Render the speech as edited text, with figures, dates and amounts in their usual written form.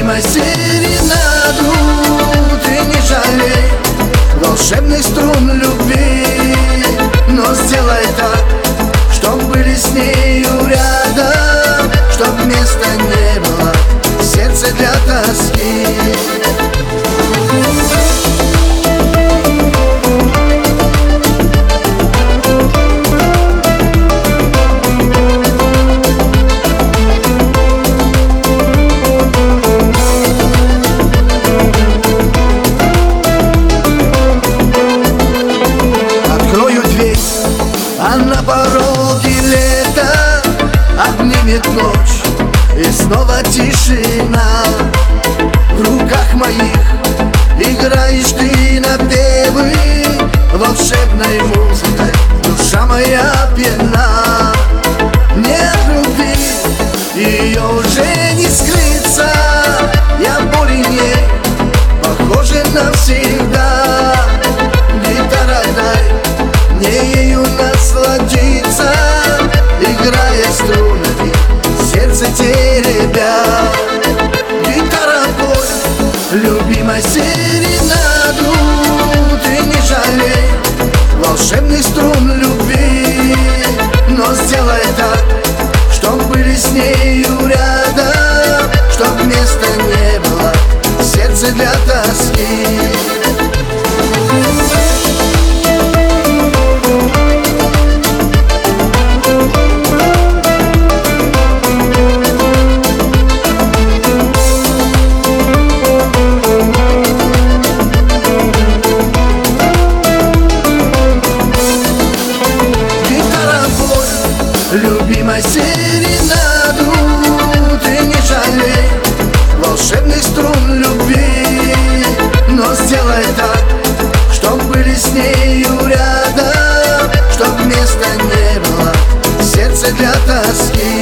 любимой серенаду ты не жалей волшебных струн любви, но сделай так, чтоб были с нею рядом, чтоб места не было в сердце для тоски. А на пороге лета обнимет ночь, и снова тишина. В руках моих играешь ты напевы волшебной музыкой, душа моя пьяна. Нет любви, ее уже не скрыться, я более не похожа навсегда. Гитара дай мне ею насладиться, играя струнами, сердце теребя. Гитара, пой любимой серенаду ты не жалей волшебных струн любви, но сделай так, чтоб были с нею рядом, чтоб места не было в сердце для тоски. Любимой серенаду ты не жалей волшебных струн любви, но сделай так, чтоб были с нею рядом, чтоб места не было в сердце для тоски.